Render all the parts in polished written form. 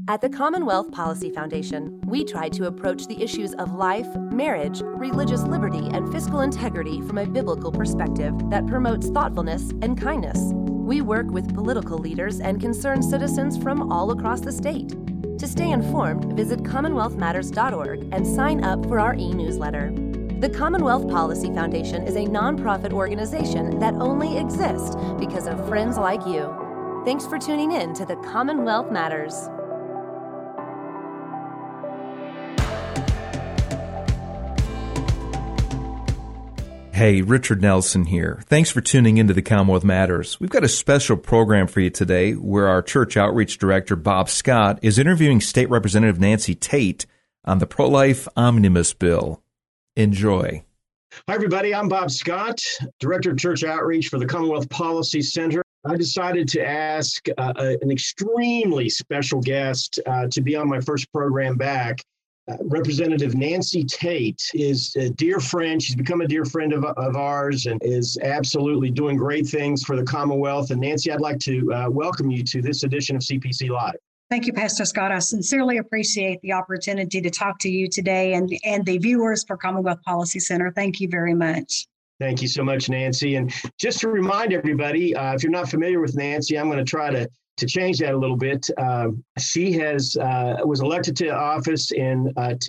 At the Commonwealth Policy Foundation, we try to approach the issues of life, marriage, religious liberty, and fiscal integrity from a biblical perspective that promotes thoughtfulness and kindness. We work with political leaders and concerned citizens from all across the state. To stay informed, visit commonwealthmatters.org and sign up for our e-newsletter. The Commonwealth Policy Foundation is a nonprofit organization that only exists because of friends like you. Thanks for tuning in to the Commonwealth Matters. Hey, Richard Nelson here. Thanks for tuning into the Commonwealth Matters. We've got a special program for you today where our church outreach director, Bob Scott, is interviewing State Representative Nancy Tate on the pro-life omnibus bill. Enjoy. Hi, everybody. I'm Bob Scott, Director of Church Outreach for the Commonwealth Policy Center. I decided to ask an extremely special guest to be on my first program back. Representative Nancy Tate is a dear friend. She's become a dear friend of ours and is absolutely doing great things for the Commonwealth. And Nancy, I'd like to welcome you to this edition of CPC Live. Thank you, Pastor Scott. I sincerely appreciate the opportunity to talk to you today and the viewers for Commonwealth Policy Center. Thank you very much. Thank you so much, Nancy. And just to remind everybody, if you're not familiar with Nancy, I'm going to try to change that a little bit. She was elected to office in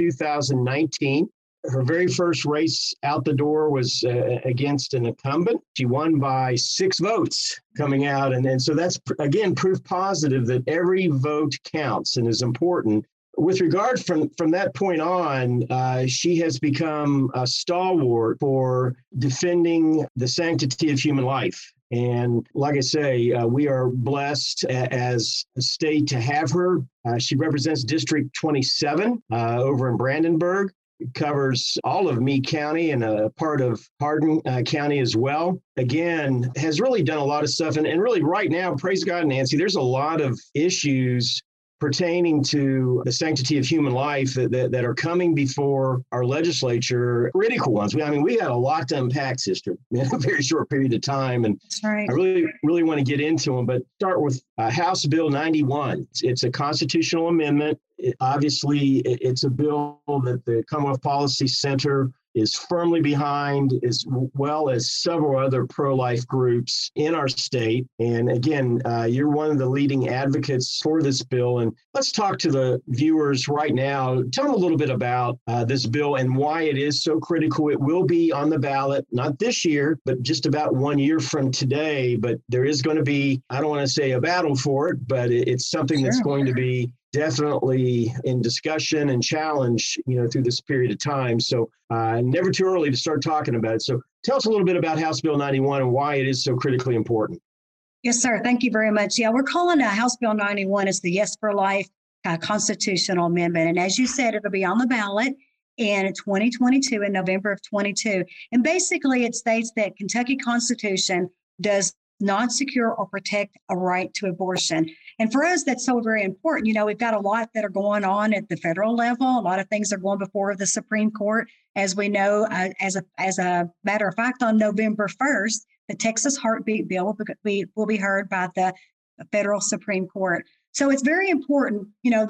2019. Her very first race out the door was against an incumbent. She won by 6 votes coming out. And so that's, again, proof positive that every vote counts and is important. With regard from that point on, she has become a stalwart for defending the sanctity of human life. And like I say, we are blessed as a state to have her. She represents District 27 over in Brandenburg. It covers all of Meade County and a part of Hardin County as well. Again, has really done a lot of stuff. And really right now, praise God, Nancy, there's a lot of issues pertaining to the sanctity of human life that are coming before our legislature, critical ones. We had a lot to unpack, sister, in a very short period of time. And that's right. I really want to get into them, but start with House Bill 91. It's a constitutional amendment. Obviously, it's a bill that the Commonwealth Policy Center is firmly behind, as well as several other pro-life groups in our state. And again, you're one of the leading advocates for this bill. And let's talk to the viewers right now. Tell them a little bit about this bill and why it is so critical. It will be on the ballot, not this year, but just about 1 year from today. But there is going to be, I don't want to say a battle for it, but it's something that's going to be definitely in discussion and challenge, through this period of time. So never too early to start talking about it. So tell us a little bit about House Bill 91 and why it is so critically important. Yes, sir. Thank you very much. Yeah, we're calling House Bill 91 as the Yes for Life constitutional amendment. And as you said, it'll be on the ballot in 2022, in November of 22. And basically it states that Kentucky Constitution does not secure or protect a right to abortion. And for us, that's so very important. We've got a lot that are going on at the federal level. A lot of things are going before the Supreme Court. As we know, as a matter of fact, on November 1st, the Texas Heartbeat Bill will be heard by the federal Supreme Court. So it's very important,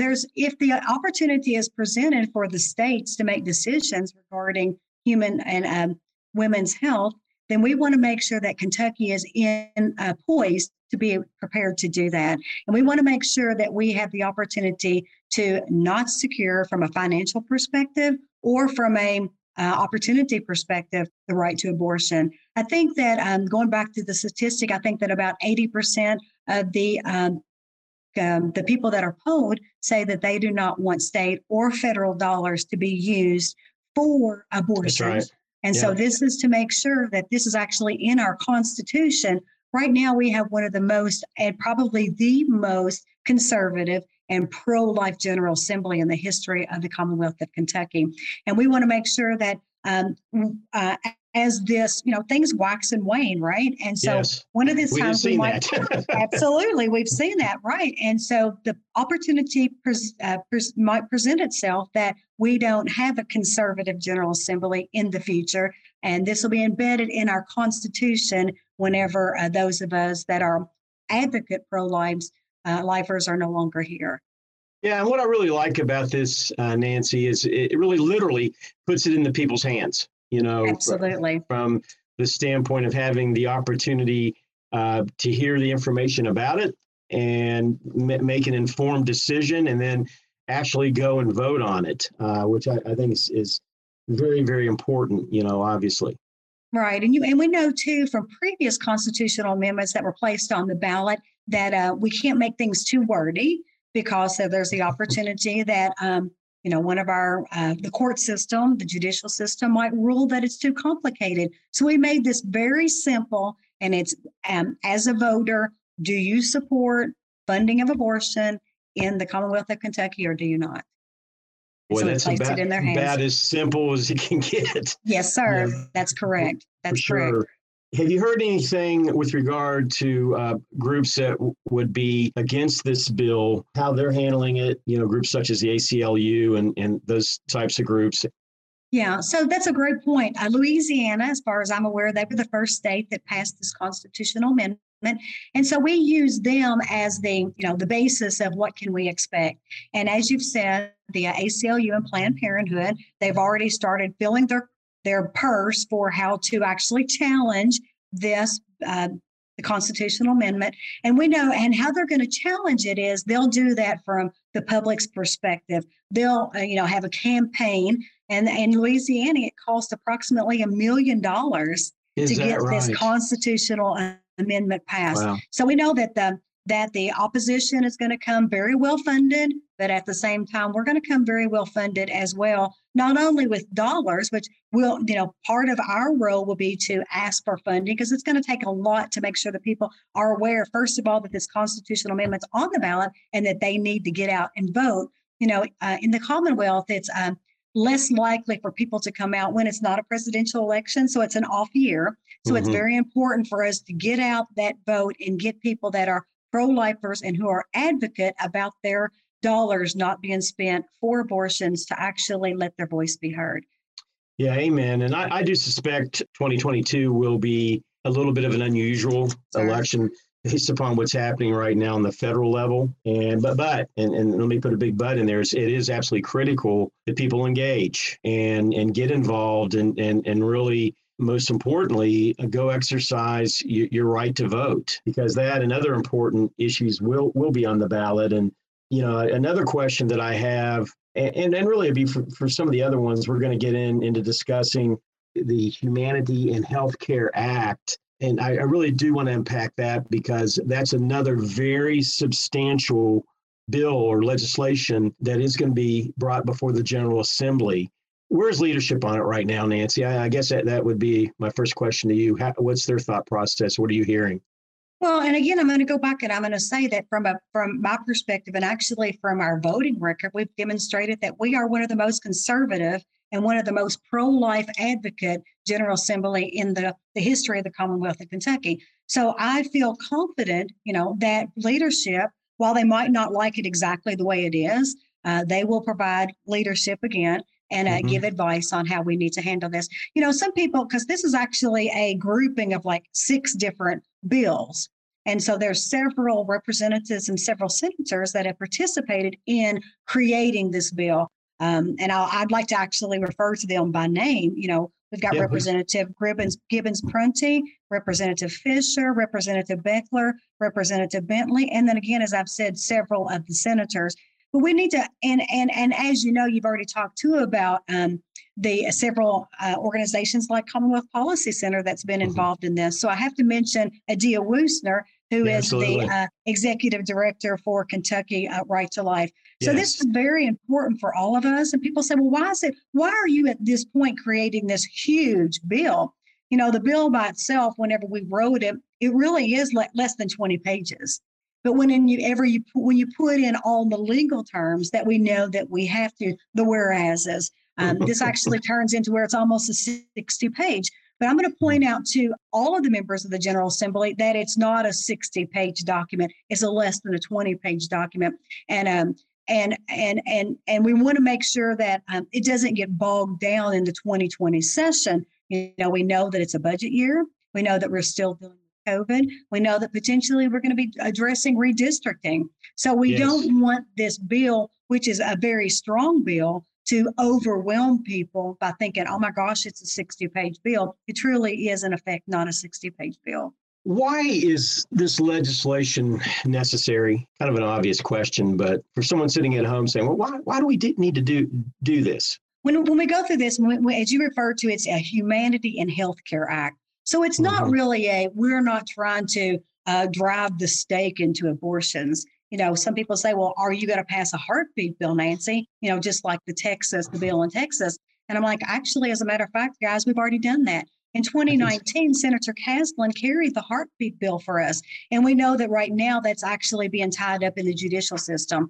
if the opportunity is presented for the states to make decisions regarding human and women's health, then we want to make sure that Kentucky is poised to be prepared to do that. And we want to make sure that we have the opportunity to not secure from a financial perspective or from a opportunity perspective, the right to abortion. I think that going back to the statistic, I think that about 80% of the people that are polled say that they do not want state or federal dollars to be used for abortion. That's right. And so this is to make sure that this is actually in our Constitution. Right now, we have one of the most, and probably the most conservative and pro-life General Assembly in the history of the Commonwealth of Kentucky. And we want to make sure that as this, things wax and wane, right? And so one of these times we might, absolutely, we've seen that, right? And so the opportunity might present itself that we don't have a conservative General Assembly in the future. And this will be embedded in our Constitution whenever those of us that are advocate pro-lifers are no longer here. Yeah, and what I really like about this, Nancy, is it really literally puts it into people's hands, Absolutely. From the standpoint of having the opportunity to hear the information about it and make an informed decision and then actually go and vote on it, which I think is very, very important, obviously. Right. And we know, too, from previous constitutional amendments that were placed on the ballot that we can't make things too wordy because there's the opportunity that, one of the court system, the judicial system might rule that it's too complicated. So we made this very simple. And it's as a voter, do you support funding of abortion in the Commonwealth of Kentucky or do you not? Well, so that's about as simple as it can get. Yes, sir. That's correct. That's correct. Sure. Have you heard anything with regard to groups that would be against this bill, how they're handling it, groups such as the ACLU and those types of groups? Yeah, so that's a great point. Louisiana, as far as I'm aware, they were the first state that passed this constitutional amendment. And so we use them as the basis of what can we expect. And as you've said, the ACLU and Planned Parenthood, they've already started filling their purse for how to actually challenge this, the constitutional amendment. And we know, and how they're going to challenge it is they'll do that from the public's perspective. They'll, have a campaign. And in Louisiana, it costs approximately $1 million to get this constitutional amendment passed. Wow. So we know that the opposition is going to come very well funded, but at the same time, we're going to come very well funded as well, not only with dollars, which will, part of our role will be to ask for funding because it's going to take a lot to make sure that people are aware, first of all, that this constitutional amendment's on the ballot and that they need to get out and vote. In the Commonwealth, it's less likely for people to come out when it's not a presidential election. So it's an off year. So It's very important for us to get out that vote and get people that are pro-lifers and who are advocate about their dollars not being spent for abortions to actually let their voice be heard. Yeah, amen. And I do suspect 2022 will be a little bit of an unusual election based upon what's happening right now on the federal level. And but let me put a big but in there. It is absolutely critical that people engage and get involved and really, most importantly, go exercise your right to vote, because that and other important issues will be on the ballot. And, another question that I have, and really it'd be for some of the other ones, we're going to get into discussing the Humanity and Healthcare Act. And I really do want to unpack that because that's another very substantial bill or legislation that is going to be brought before the General Assembly. Where's leadership on it right now, Nancy? I guess that would be my first question to you. What's their thought process? What are you hearing? Well, and again, I'm going to go back and I'm going to say that from my perspective and actually from our voting record, we've demonstrated that we are one of the most conservative and one of the most pro-life advocate General Assembly in the history of the Commonwealth of Kentucky. So I feel confident, that leadership, while they might not like it exactly the way it is, they will provide leadership again and give advice on how we need to handle this. Some people, because this is actually a grouping of like 6 different bills. And so there's several representatives and several senators that have participated in creating this bill. And I'd like to actually refer to them by name. We've got Representative Gibbons Prunty, Representative Fisher, Representative Beckler, Representative Bentley, and then again, as I've said, several of the senators. But we need to, and as you know, you've already talked too about the several organizations like Commonwealth Policy Center that's been involved in this. So I have to mention Adia Woosner, who is the executive director for Kentucky Right to Life. So this is very important for all of us. And people say, well, why are you at this point creating this huge bill? The bill by itself, whenever we wrote it, it really is less than 20 pages. But when you put in all the legal terms that we know that we have to, the whereases, this actually turns into where it's almost a 60-page. But I'm going to point out to all of the members of the General Assembly that it's not a 60-page document. It's a less than a 20-page document. And we want to make sure that it doesn't get bogged down in the 2020 session. We know that it's a budget year. We know that we're still dealing with COVID. We know that potentially we're going to be addressing redistricting. So we don't want this bill which is a very strong bill, to overwhelm people by thinking, oh my gosh, it's a 60-page bill. It truly is, in effect, not a 60-page bill. Why is this legislation necessary? Kind of an obvious question, but for someone sitting at home saying, well, why do we need to do this? When we go through this, as you refer to, it's a Humanity and Healthcare Act. So it's not really we're not trying to drive the stake into abortions. Some people say, well, are you going to pass a heartbeat bill, Nancy? Just like the bill in Texas. And I'm like, actually, as a matter of fact, guys, we've already done that. In 2019, Senator Kaslan carried the heartbeat bill for us. And we know that right now that's actually being tied up in the judicial system.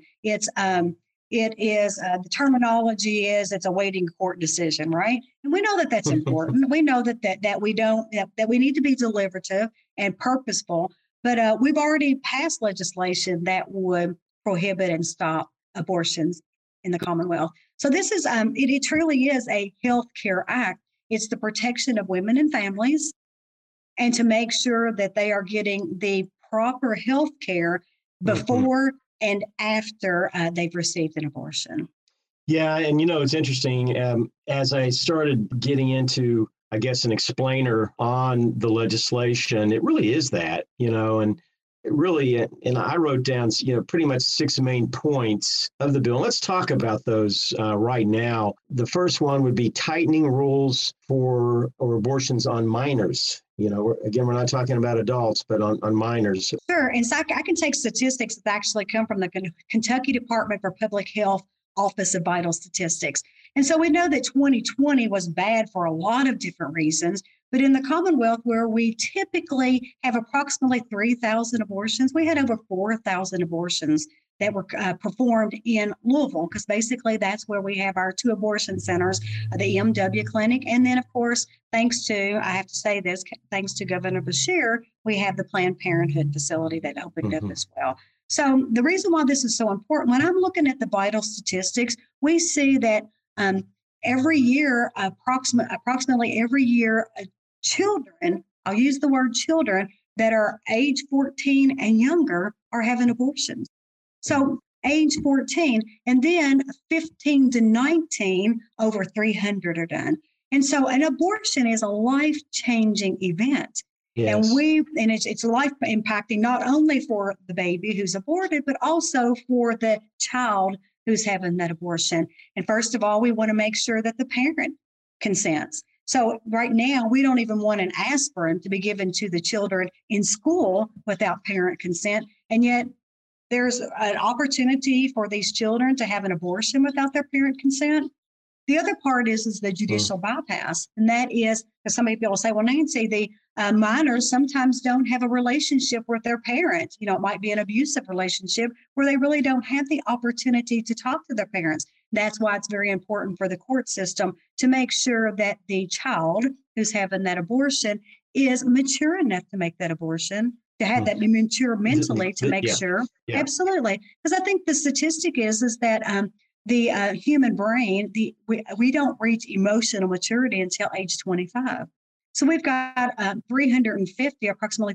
The terminology is it's awaiting court decision, right? And we know that that's important. We know that we need to be deliberative and purposeful, but we've already passed legislation that would prohibit and stop abortions in the Commonwealth. So this is, it truly is a health care act. It's the protection of women and families, and to make sure that they are getting the proper health care before and after they've received an abortion. Yeah, and it's interesting. As I started getting into, I guess, an explainer on the legislation, it really is that, and it really, and I wrote down, pretty much 6 main points of the bill. Let's talk about those right now. The first one would be tightening rules for abortions on minors. Again, we're not talking about adults, but on minors. Sure. And so I can take statistics that actually come from the Kentucky Department for Public Health Office of Vital Statistics. And so we know that 2020 was bad for a lot of different reasons. But in the Commonwealth, where we typically have approximately 3,000 abortions, we had over 4,000 abortions that were performed in Louisville, because basically that's where we have our 2 abortion centers, the EMW clinic. And then, of course, thanks to Governor Beshear, we have the Planned Parenthood facility that opened up as well. So the reason why this is so important, when I'm looking at the vital statistics, we see that every year, approximately every year, children, I'll use the word children, that are age 14 and younger are having abortions. So age 14, and then 15 to 19, over 300 are done. And so an abortion is a life-changing event. Yes. And it's life impacting not only for the baby who's aborted, but also for the child who's having that abortion. And first of all, we want to make sure that the parent consents. So right now, we don't even want an aspirin to be given to the children in school without parent consent. And yet there's an opportunity for these children to have an abortion without their parent consent. The other part is the judicial bypass. And that is, because some people say, well, Nancy, the minors sometimes don't have a relationship with their parents. It might be an abusive relationship where they really don't have the opportunity to talk to their parents. That's why it's very important for the court system to make sure that the child who's having that abortion is mature enough to make that abortion, to have that mature mentally to make sure. Yeah. Absolutely. Because I think the statistic is that the human brain, we don't reach emotional maturity until age 25. So we've got approximately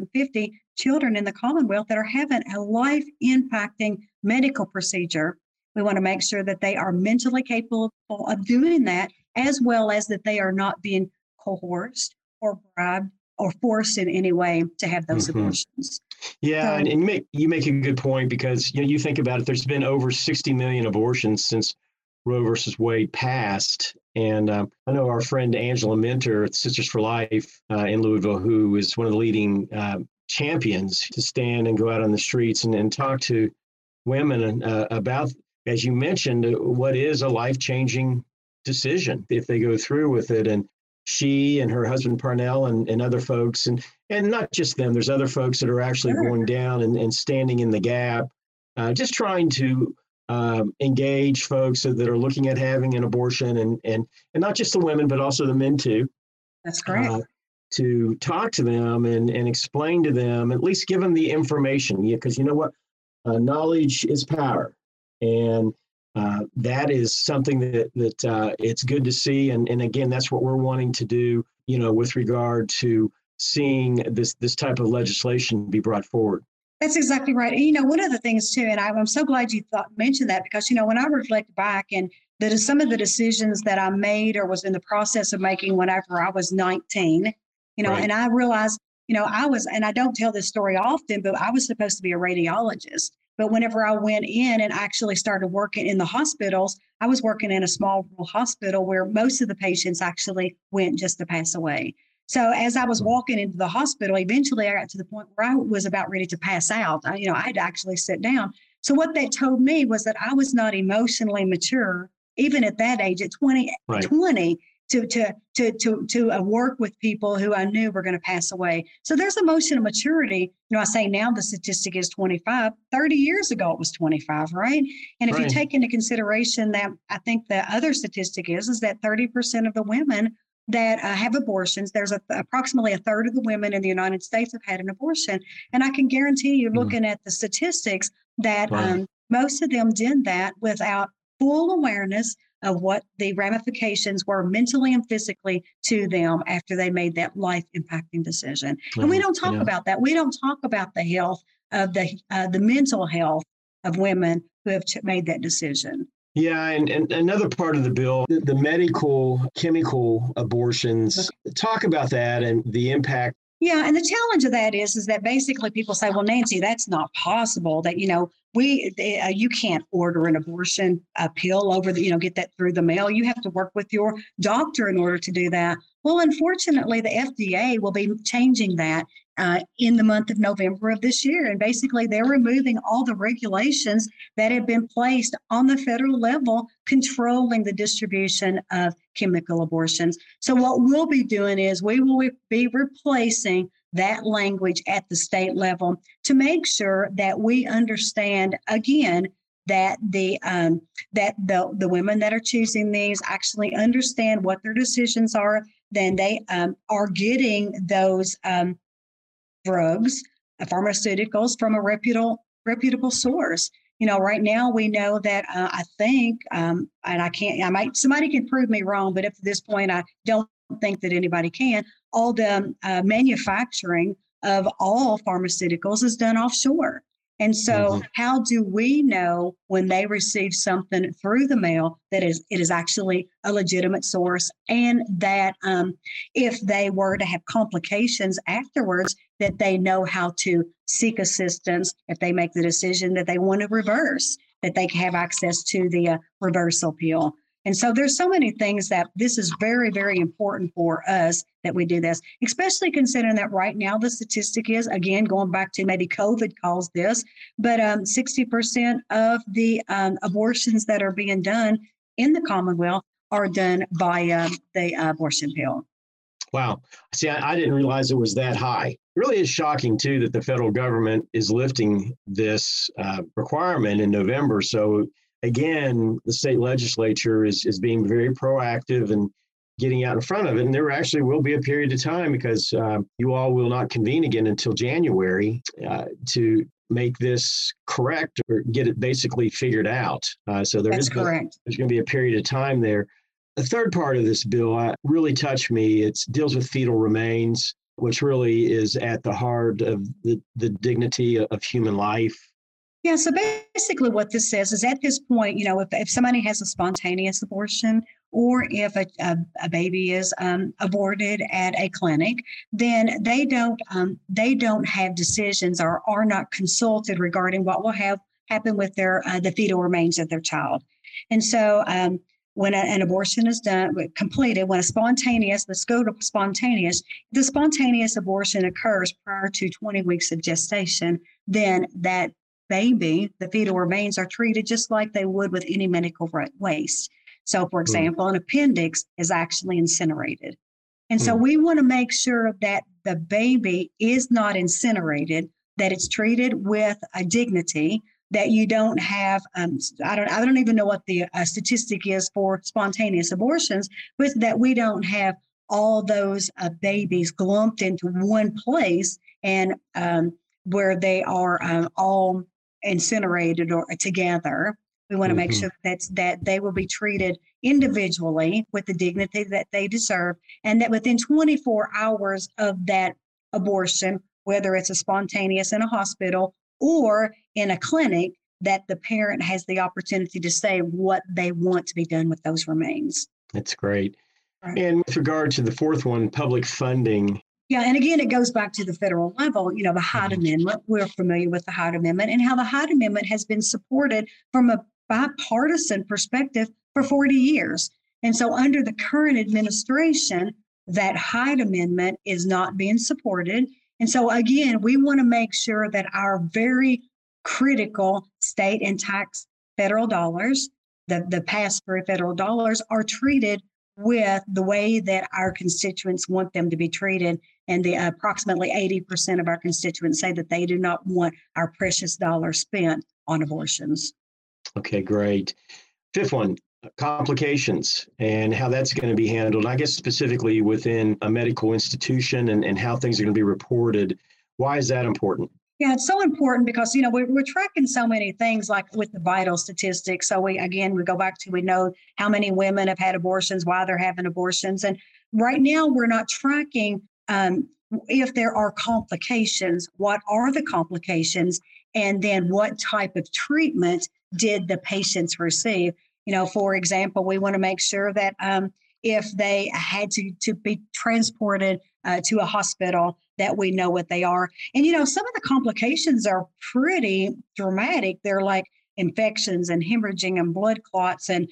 350 children in the Commonwealth that are having a life-impacting medical procedure. We want to make sure that they are mentally capable of doing that, as well as that they are not being coerced or bribed or forced in any way to have those abortions. Yeah, so, and you make a good point, because you think about it, there's been over 60 million abortions since Roe versus Wade passed. And I know our friend Angela Minter at Sisters for Life in Louisville, who is one of the leading champions to stand and go out on the streets and talk to women about, as you mentioned, what is a life-changing decision if they go through with it. And she and her husband Parnell and other folks, and not just them, there's other folks that are actually going down and standing in the gap, just trying to engage folks that are looking at having an abortion, and not just the women, but also the men too. That's correct. To talk to them and explain to them, at least give them the information, because you know what? Knowledge is power. And that is something that it's good to see. And again, that's what we're wanting to do, with regard to seeing this type of legislation be brought forward. That's exactly right. And, one of the things too, and I'm so glad you mentioned that because, when I reflect back and some of the decisions that I made or was in the process of making whenever I was 19, Right. and I realized, and I don't tell this story often, but I was supposed to be a radiologist. But whenever I went in and actually started working in the hospitals, I was working in a small rural hospital where most of the patients actually went just to pass away. So as I was walking into the hospital, eventually I got to the point where I was about ready to pass out. I had to actually sit down. So what that told me was that I was not emotionally mature, even at that age, at 20, Right. 20 to work with people who I knew were going to pass away. So there's emotional maturity. I say now the statistic is 25. 30 years ago, it was 25, right? And if you Right. take into consideration that, I think the other statistic is that 30% of the women that have abortions, there's approximately a third of the women in the United States have had an abortion. And I can guarantee you, looking at the statistics, that Wow. most of them did that without full awareness of what the ramifications were mentally and physically to them after they made that life impacting decision. And we don't talk about that. We don't talk about the health of the mental health of women who have made that decision. Yeah, and another part of the bill, the medical chemical abortions, talk about that and the impact. Yeah, and the challenge of that is that basically people say, well, Nancy, that's not possible. That you can't order an abortion pill over get that through the mail. You have to work with your doctor in order to do that. Well, unfortunately, the FDA will be changing that in the month of November of this year. And basically, they're removing all the regulations that have been placed on the federal level controlling the distribution of chemical abortions. So what we'll be doing is we will be replacing that language at the state level to make sure that we understand again that the women that are choosing these actually understand what their decisions are. Then they are getting those drugs, pharmaceuticals from a reputable source. Right now we know that I think, and somebody can prove me wrong, but up to this point, I don't think that anybody can. All the manufacturing of all pharmaceuticals is done offshore. And so how do we know when they receive something through the mail that it is actually a legitimate source, and that if they were to have complications afterwards, that they know how to seek assistance if they make the decision that they want to reverse, that they have access to the reversal pill. And so there's so many things that this is very, very important for us that we do this, especially considering that right now the statistic is, again, going back to maybe COVID caused this, but 60% of the abortions that are being done in the Commonwealth are done by the abortion pill. Wow. See, I didn't realize it was that high. It really is shocking, too, that the federal government is lifting this requirement in November. So again, the state legislature is being very proactive and getting out in front of it. And there actually will be a period of time because you all will not convene again until January to make this correct or get it basically figured out. So there's going to be a period of time there. The third part of this bill really touched me. It deals with fetal remains, which really is at the heart of the dignity of human life. Yeah, so basically what this says is at this point, if somebody has a spontaneous abortion or if a baby is aborted at a clinic, then they don't have decisions or are not consulted regarding what will happen with the fetal remains of their child. And so when an abortion is completed, when let's go to spontaneous, the spontaneous abortion occurs prior to 20 weeks of gestation, then that baby, the fetal remains, are treated just like they would with any medical waste. So, for example, an appendix is actually incinerated. And so we want to make sure that the baby is not incinerated, that it's treated with a dignity, that you don't have, I don't even know what the statistic is for spontaneous abortions, but that we don't have all those babies lumped into one place and where they are all incinerated or together. We want to make sure that they will be treated individually with the dignity that they deserve, and that within 24 hours of that abortion, whether it's a spontaneous in a hospital or in a clinic that the parent has the opportunity to say what they want to be done with those remains. That's great. Right. And with regard to the fourth one, public funding. Yeah, and again, it goes back to the federal level. The Hyde Amendment, we're familiar with the Hyde Amendment and how the Hyde Amendment has been supported from a bipartisan perspective for 40 years. And so under the current administration, that Hyde Amendment is not being supported. And so again, we want to make sure that our very critical state and tax federal dollars, the pass-through federal dollars, are treated with the way that our constituents want them to be treated. And the approximately 80% of our constituents say that they do not want our precious dollars spent on abortions. Okay, great. Fifth one, complications and how that's going to be handled. I guess specifically within a medical institution and how things are going to be reported. Why is that important? Yeah, it's so important because, we're tracking so many things like with the vital statistics. So we go back to, we know how many women have had abortions, why they're having abortions. And right now we're not tracking if there are complications, what are the complications? And then what type of treatment did the patients receive? For example, we want to make sure that if they had to be transported to a hospital, that we know what they are. And, some of the complications are pretty dramatic. They're like infections and hemorrhaging and blood clots and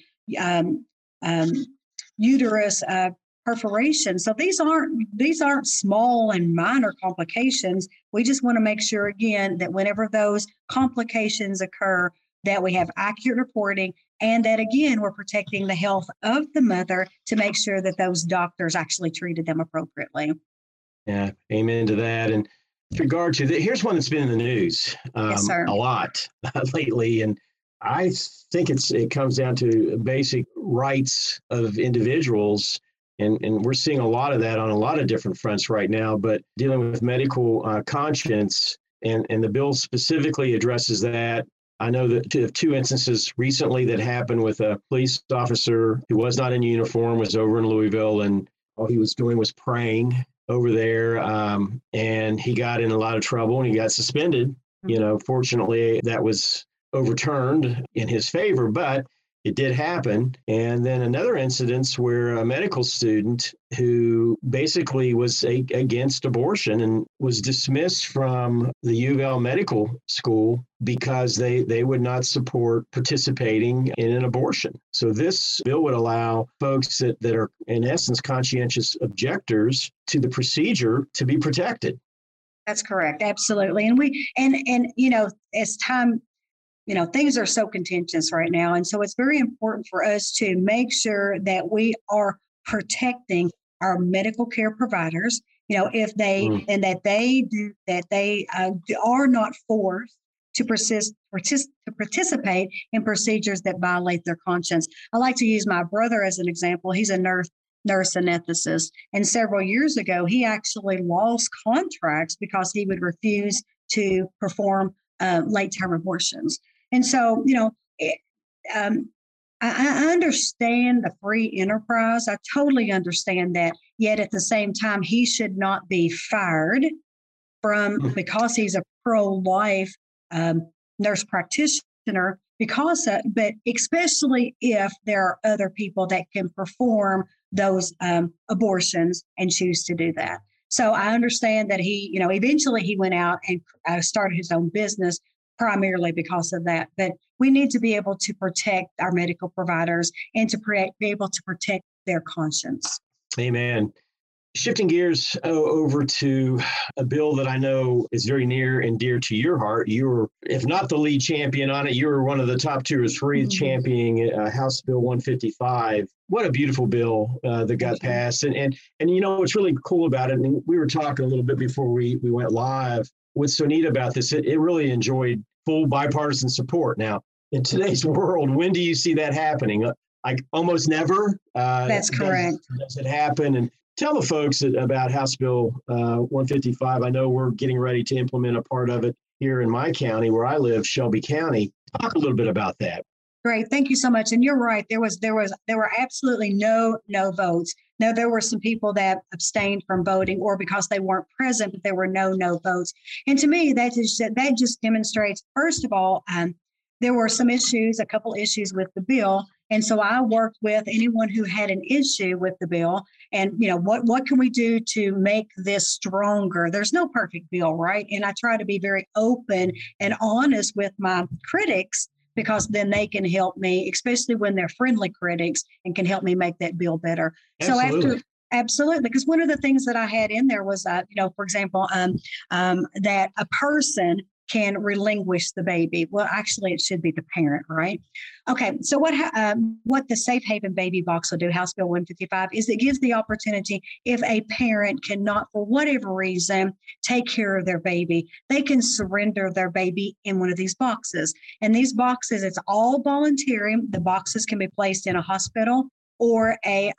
uterus perforation. So these aren't small and minor complications. We just want to make sure, again, that whenever those complications occur, that we have accurate reporting and that, again, we're protecting the health of the mother to make sure that those doctors actually treated them appropriately. Yeah, amen to that. And with regard to here's one that's been in the news Yes, a lot lately. And I think it comes down to basic rights of individuals. And we're seeing a lot of that on a lot of different fronts right now, but dealing with medical conscience and the bill specifically addresses that. I know that two instances recently that happened with a police officer who was not in uniform, was over in Louisville, and all he was doing was praying over there. And he got in a lot of trouble and he got suspended. Fortunately, that was overturned in his favor, but it did happen. And then another incident where a medical student who basically was against abortion and was dismissed from the U of L medical school because they would not support participating in an abortion. So this bill would allow folks that are in essence conscientious objectors to the procedure to be protected. That's correct. Absolutely. And as time, things are so contentious right now. And so it's very important for us to make sure that we are protecting our medical care providers, if they, and that they are not forced to participate in procedures that violate their conscience. I like to use my brother as an example. He's a nurse anesthetist. And several years ago, he actually lost contracts because he would refuse to perform late-term abortions. And so, I understand the free enterprise. I totally understand that. Yet at the same time, he should not be fired because he's a pro-life nurse practitioner. But especially if there are other people that can perform those abortions and choose to do that. So I understand that he, eventually he went out and started his own business primarily because of that. But we need to be able to protect our medical providers and to be able to protect their conscience. Amen. Shifting gears over to a bill that I know is very near and dear to your heart. You were, if not the lead champion on it, you were one of the top 2 or 3 championing House Bill 155. What a beautiful bill that got passed. And what's really cool about it, and we were talking a little bit before we went live, what's so neat about this, it really enjoyed full bipartisan support. Now, in today's world, when do you see that happening? Like almost never. That's correct. Does it happen? And tell the folks about House Bill 155. I know we're getting ready to implement a part of it here in my county where I live, Shelby County. Talk a little bit about that. Great. Thank you so much. And you're right. There were absolutely no votes. Now, there were some people that abstained from voting or because they weren't present, but there were no votes. And to me, that just demonstrates, first of all, there were some issues, a couple issues with the bill. And so I worked with anyone who had an issue with the bill and, what can we do to make this stronger? There's no perfect bill, right? And I try to be very open and honest with my critics because then they can help me, especially when they're friendly critics and can help me make that bill better. Absolutely. Absolutely, because one of the things that I had in there was, for example, that a person can relinquish the baby. Well, actually, it should be the parent, right? Okay, so what the Safe Haven Baby Box will do, House Bill 155, is it gives the opportunity if a parent cannot, for whatever reason, take care of their baby, they can surrender their baby in one of these boxes. And these boxes, it's all voluntary. The boxes can be placed in a hospital or a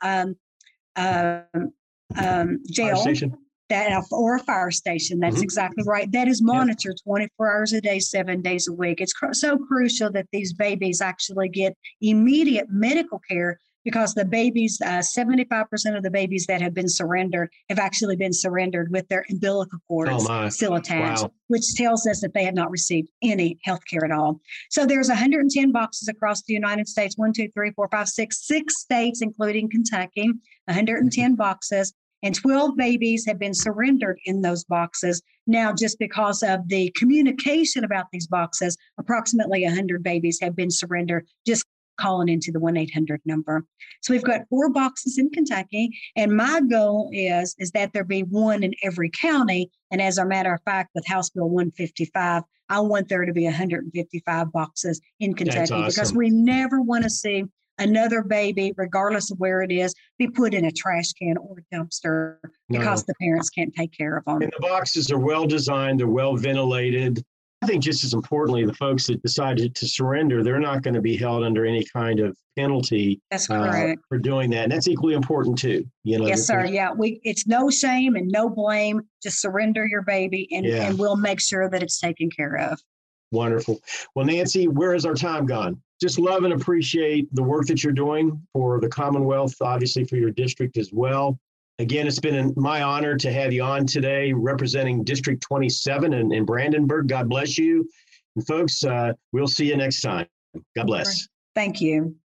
jail station. Or a fire station. That's exactly right. That is monitored 24 hours a day, 7 days a week. It's so crucial that these babies actually get immediate medical care because the babies, 75% of the babies that have been surrendered have actually been surrendered with their umbilical cords still attached, which tells us that they have not received any health care at all. So there's 110 boxes across the United States, 6 states, including Kentucky, 110 boxes. And 12 babies have been surrendered in those boxes. Now, just because of the communication about these boxes, approximately 100 babies have been surrendered just calling into the 1-800 number. So we've got 4 boxes in Kentucky. And my goal is that there be one in every county. And as a matter of fact, with House Bill 155, I want there to be 155 boxes in Kentucky because we never want to see another baby, regardless of where it is, be put in a trash can or a dumpster because the parents can't take care of them. And the boxes are well designed, they're well ventilated. I think just as importantly, the folks that decided to surrender, they're not going to be held under any kind of penalty. That's correct. For doing that. And that's equally important too. Yes, sir. Yeah, it's no shame and no blame. Just surrender your baby and we'll make sure that it's taken care of. Wonderful. Well, Nancy, where has our time gone? Just love and appreciate the work that you're doing for the Commonwealth, obviously for your district as well. Again, it's been my honor to have you on today representing District 27 in Brandenburg. God bless you. And folks, we'll see you next time. God bless. Thank you.